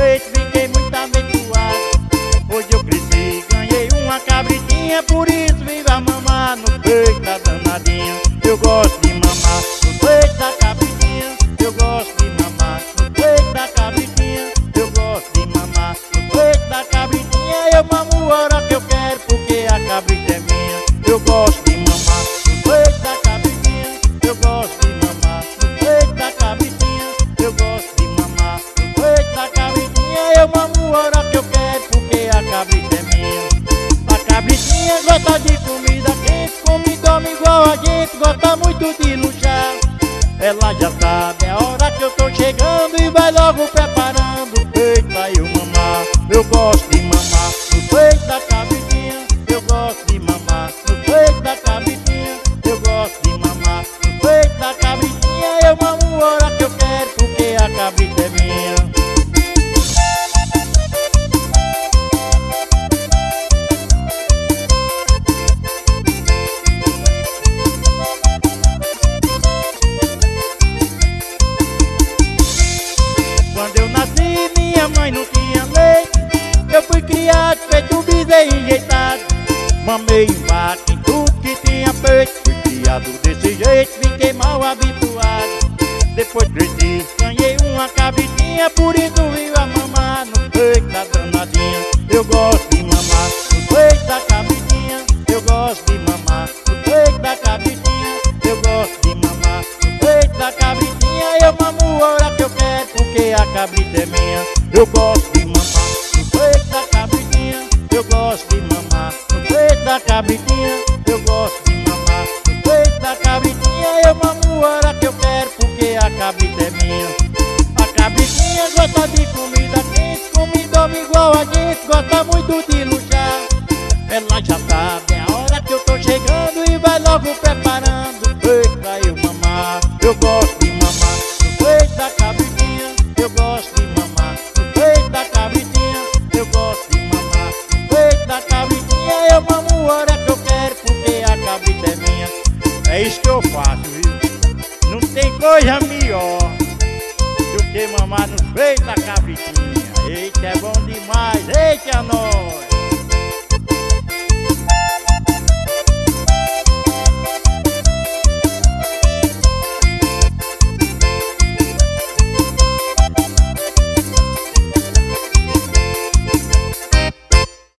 jeito, fiquei muito abençoado. Hoje eu cresci, ganhei uma cabritinha, por isso vivo a mamar no peito da danadinha. Eu gosto de mamar no peito da cabritinha. Eu gosto de mamar no peito da cabritinha. Eu gosto de mamar no peito da cabritinha. Eu mamo a hora que eu quero, porque a cabrita é minha. Eu gosto de mamar no peito da cabritinha. Eu gosto de mamar no peito da cabritinha. Eu gosto de mamar no peito da cabritinha. Eu mamo a hora que eu quero, porque a cabrita é minha. A cabritinha gosta de comida quente, come e dorme igual a gente, gosta muito de luxar. Ela já sabe a hora que eu tô chegando e vai logo preparando o peito pra eu mamar. Eu gosto de mamar no peito da cabritinha. Eu gosto de mamar no peito da cabritinha. Eu gosto de mamar no peito da cabritinha. Eu mamo a hora que eu quero, porque a cabrita é minha. Quando eu nasci, minha mãe não tinha leite. Eu fui criado, feito bezerro enjeitado. Mamei em vaca, em tudo que tinha peito. Fui criado desse jeito, fiquei mal habituado. Depois cresci, ganhei uma cabritinha, por isso vivo a mamar no peito da danadinha. Eu gosto de mamar no peito da cabritinha. Eu gosto de mamar no peito da cabritinha. Eu gosto de mamar no peito da cabritinha. Eu mamo a hora que eu quero, porque a cabrita é minha. Eu gosto de mamar no peito da cabritinha. Eu gosto de mamar no peito da cabritinha. Eu gosto de mamar no peito da cabritinha. Eu mamo a hora que eu quero, porque a cabrita é minha. A cabritinha gosta de comida quente, come e dorme igual a gente, gosta muito de luxar. Ela já sabe a hora que eu tô chegando e vai logo preparando o peito pra eu mamar. Eu gosto de mamar no peito da cabritinha. Eu gosto de mamar no peito da cabritinha. Eu gosto de mamar no peito da cabritinha. Eu mamo a hora que eu quero, porque a cabrita é minha. É isso que eu faço, viu? Não tem coisa melhor do que mamar no peito da cabritinha. Eita, é bom demais, eita, nós!